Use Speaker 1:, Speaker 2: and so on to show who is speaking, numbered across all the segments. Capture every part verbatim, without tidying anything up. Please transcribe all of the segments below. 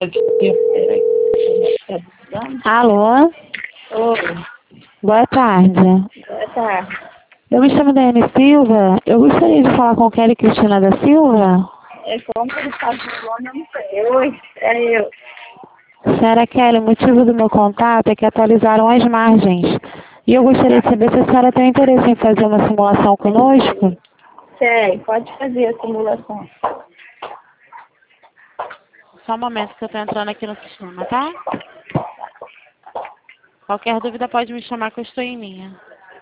Speaker 1: Alô?
Speaker 2: Oi,
Speaker 1: Boa tarde.
Speaker 2: boa tarde.
Speaker 1: Eu me chamo Daiane Silva. Eu gostaria de falar com Kelly Cristina da Silva.
Speaker 2: É como que ele está falando, eu não sei. Oi, é eu.
Speaker 1: Senhora Kelly, o motivo do meu contato é que atualizaram as margens. E eu gostaria de saber se a senhora tem interesse em fazer uma simulação conosco.
Speaker 2: Sei, pode fazer a simulação.
Speaker 1: Só um momento que eu estou entrando aqui no sistema, tá? Qualquer dúvida pode me chamar que eu estou em linha.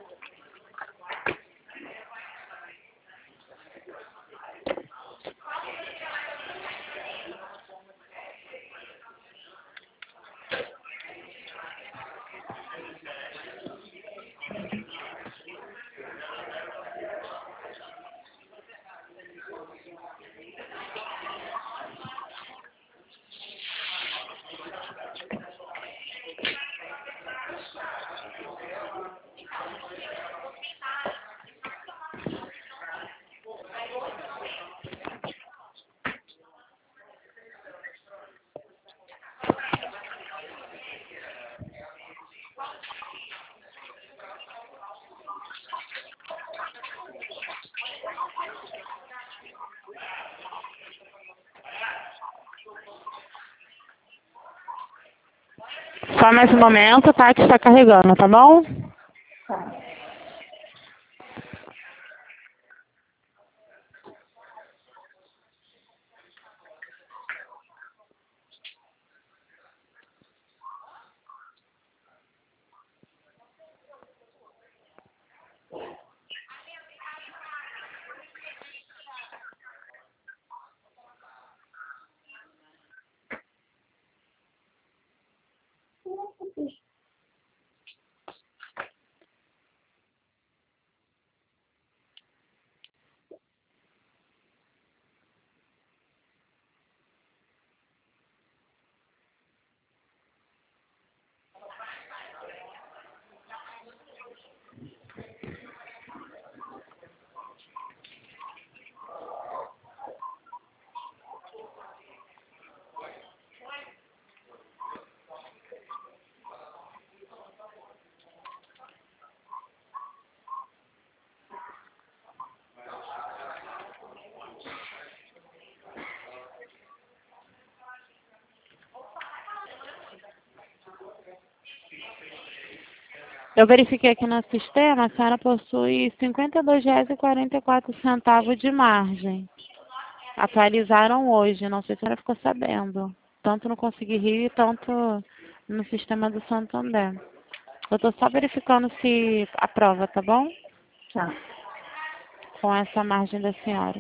Speaker 1: Só mais um momento, tá? Que está carregando, tá bom?
Speaker 2: Tá.
Speaker 1: Eu verifiquei aqui no sistema, a senhora possui cinquenta e dois reais e quarenta e quatro centavos de margem. Atualizaram hoje, não sei se a senhora ficou sabendo. Tanto no Consegui Rio, tanto no sistema do Santander. Eu estou só verificando se aprova, tá bom?
Speaker 2: Tá.
Speaker 1: Com essa margem da senhora.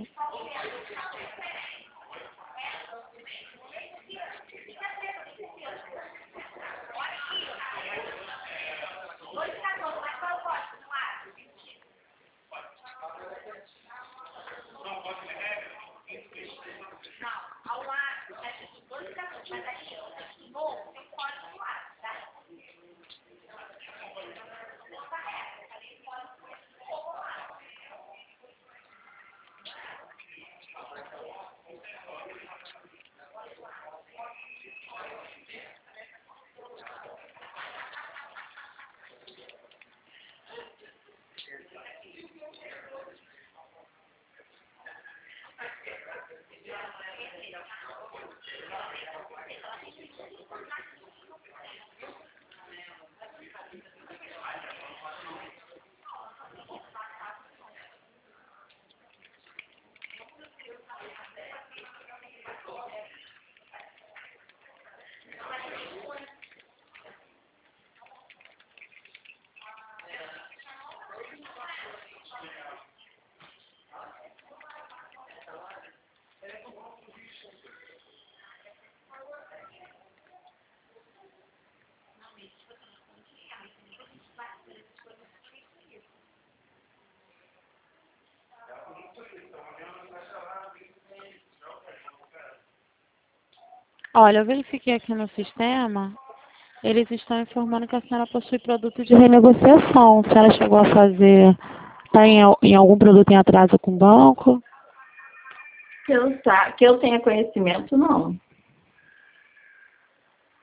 Speaker 1: Olha, eu verifiquei aqui no sistema, eles estão informando que a senhora possui produto de renegociação. A senhora chegou a fazer, está em, al- em algum produto em atraso com o banco?
Speaker 2: Que eu, sa que eu tenha conhecimento, não.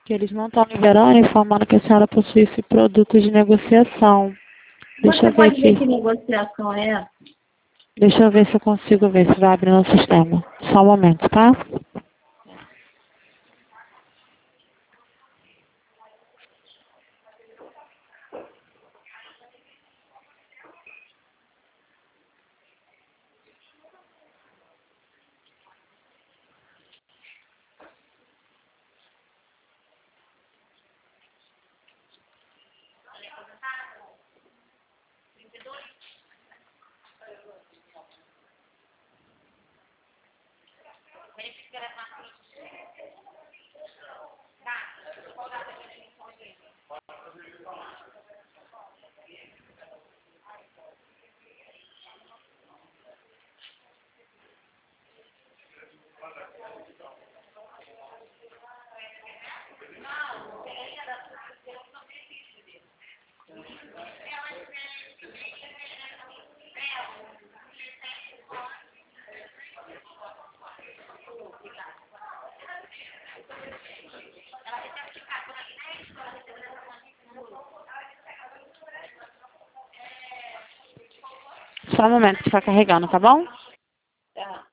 Speaker 1: Que eles não estão liberando, informando que a senhora possui esse produto de negociação. Deixa
Speaker 2: Você
Speaker 1: eu ver
Speaker 2: pode ver
Speaker 1: aqui.
Speaker 2: que negociação é essa?
Speaker 1: Deixa eu ver se eu consigo ver se vai abrir no sistema. Só um momento, tá? Só um momento que está carregando, tá bom?
Speaker 2: Tá.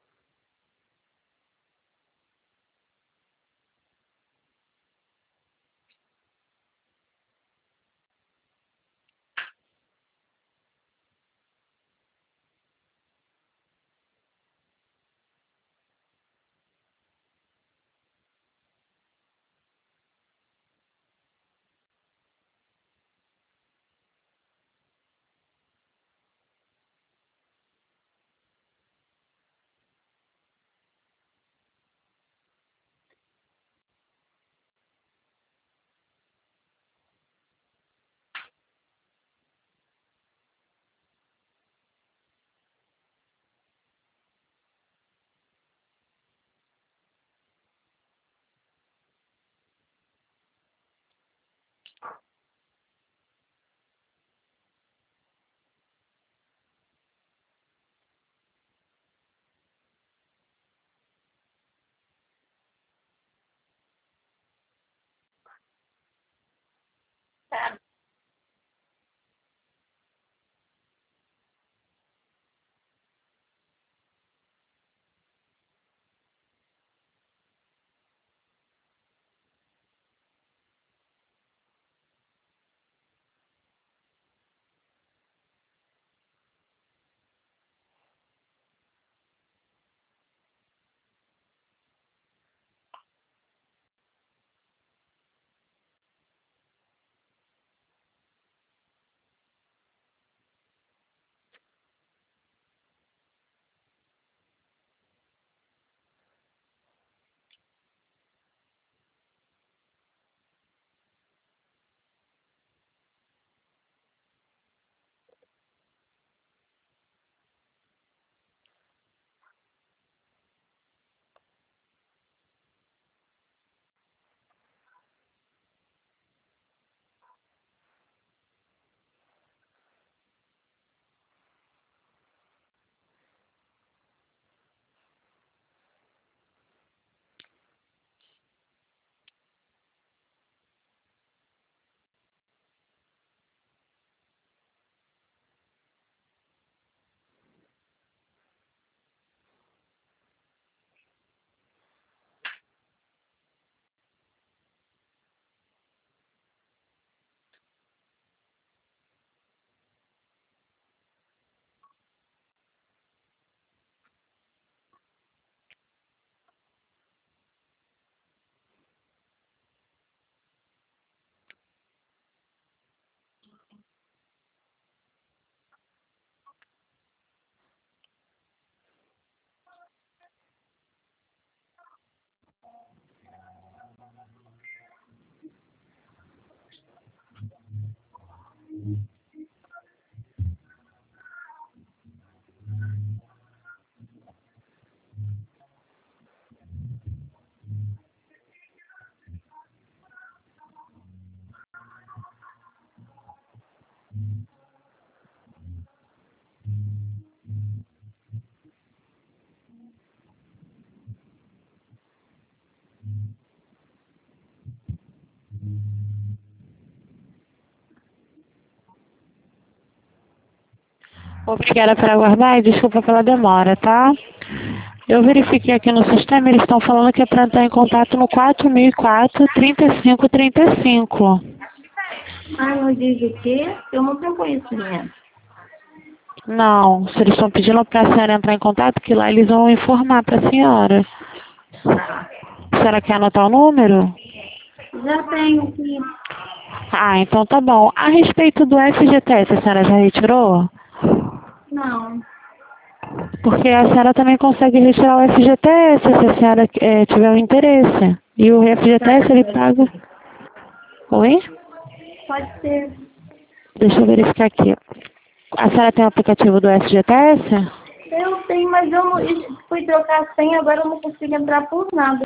Speaker 1: Obrigada por aguardar e desculpa pela demora, tá? Eu verifiquei aqui no sistema, eles estão falando que é para entrar em contato no quatro mil e quatro, trinta e cinco trinta e cinco.
Speaker 2: Ah, não diz o quê? Eu não tenho conhecimento.
Speaker 1: Não, se eles estão pedindo para a senhora entrar em contato, que lá eles vão informar para a senhora.
Speaker 2: Tá.
Speaker 1: A senhora quer anotar o número?
Speaker 2: Já tenho aqui.
Speaker 1: Ah, então tá bom. A respeito do F G T S, a senhora já retirou?
Speaker 2: Não.
Speaker 1: Porque a senhora também consegue retirar o F G T S se a senhora é, tiver um interesse. E o F G T S ele paga... Oi?
Speaker 2: Pode ser.
Speaker 1: Deixa eu verificar aqui. A senhora tem o aplicativo do F G T S?
Speaker 2: Eu tenho, mas eu não, eu fui trocar a senha, agora eu não consigo entrar por nada.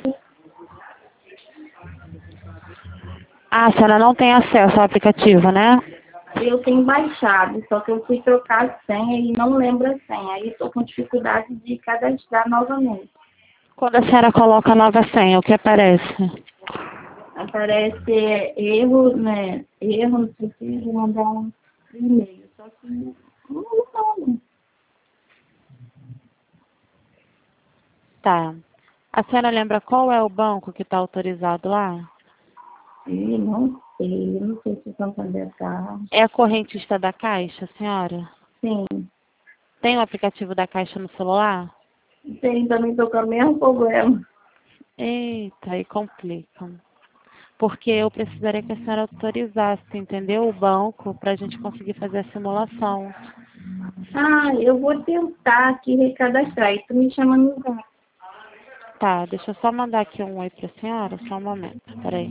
Speaker 1: Ah, a senhora não tem acesso ao aplicativo, né?
Speaker 2: Eu tenho baixado, só que eu fui trocar a senha e não lembro a senha. Aí estou com dificuldade de cadastrar novamente.
Speaker 1: Quando a senhora coloca a nova senha, o que aparece?
Speaker 2: Aparece erro, né? Erro, não precisa mandar um e-mail. Só que não funciona.
Speaker 1: Tá. A senhora lembra qual é o banco que está autorizado lá?
Speaker 2: Ih, não sei, eu não sei se o Santander tá.
Speaker 1: É a correntista da Caixa, senhora?
Speaker 2: Sim,
Speaker 1: Tem o aplicativo da Caixa no celular?
Speaker 2: tem, também estou com o mesmo problema.
Speaker 1: Eita, aí complica. Porque eu precisaria que a senhora autorizasse, entendeu? O banco, para a gente conseguir fazer a simulação.
Speaker 2: Ah, eu vou tentar aqui recadastrar. E tu me chama no zap.
Speaker 1: Tá, deixa eu só mandar aqui um oi para a senhora, só um momento, peraí.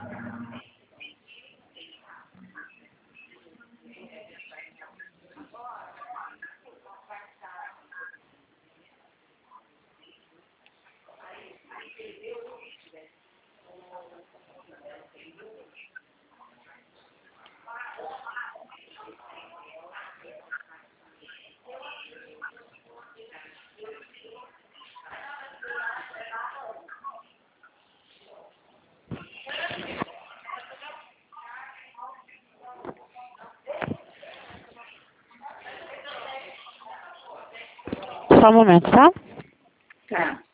Speaker 1: Só um momento, tá?
Speaker 2: Tá.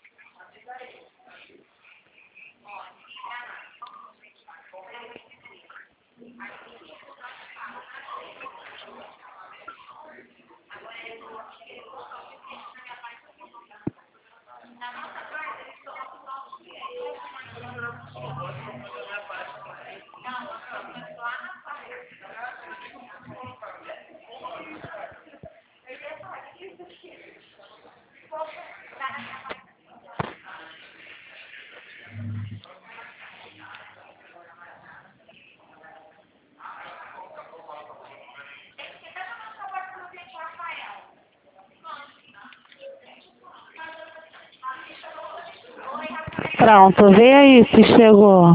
Speaker 1: Pronto, vê aí se chegou.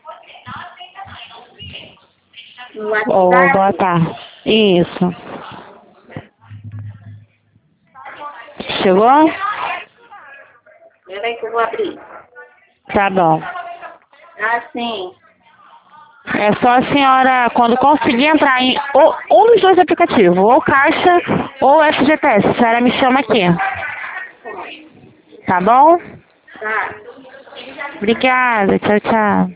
Speaker 2: No
Speaker 1: Ou boa
Speaker 2: WhatsApp?
Speaker 1: tarde. Isso. Chegou?
Speaker 2: Peraí que eu vou abrir.
Speaker 1: Tá bom.
Speaker 2: Ah, sim.
Speaker 1: É só a senhora, quando conseguir entrar em ou, um dos dois aplicativos, ou Caixa ou F G T S, a senhora me chama aqui. Tá bom?
Speaker 2: Tá.
Speaker 1: Obrigada. Tchau, tchau.